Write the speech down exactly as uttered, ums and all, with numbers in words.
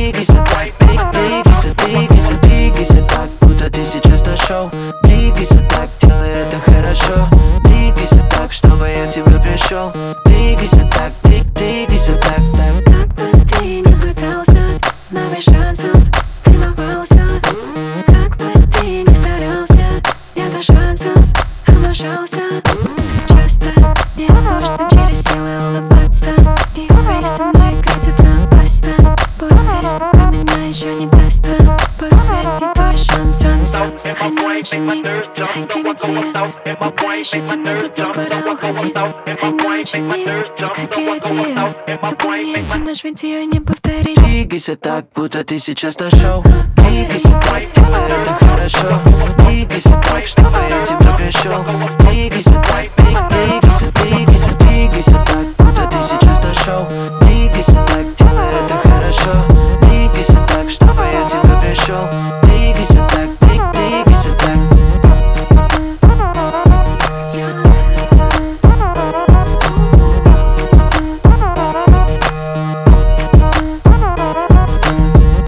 Двигайся так, двигайся, двигайся, двигайся так, будто ты сейчас на шоу. Двигайся так, делай это хорошо. Двигайся так, чтобы я к тебе пришел. Двигайся так, двигайся так, так. Как бы ты ни пытался, но без шансов ты попался. Как бы ты ни старался, я до шансов облажался. Часто не нужно через силы улыбаться, и успех со мной катится опасно. Будь здесь, пока меня еще не даст. Последний твой шанс, шанс. I know what you mean, I give it to you. Пока еще темно, тут не пора уходить. I know what you mean, I give it to you. Запомни один наш, ведь ее не повторить. Двигайся так, будто ты сейчас на шоу. Двигайся так, делай это хорошо. Двигайся так, чтобы я к тебе пришел. Двигайся так, двигайся, двигайся, двигайся так.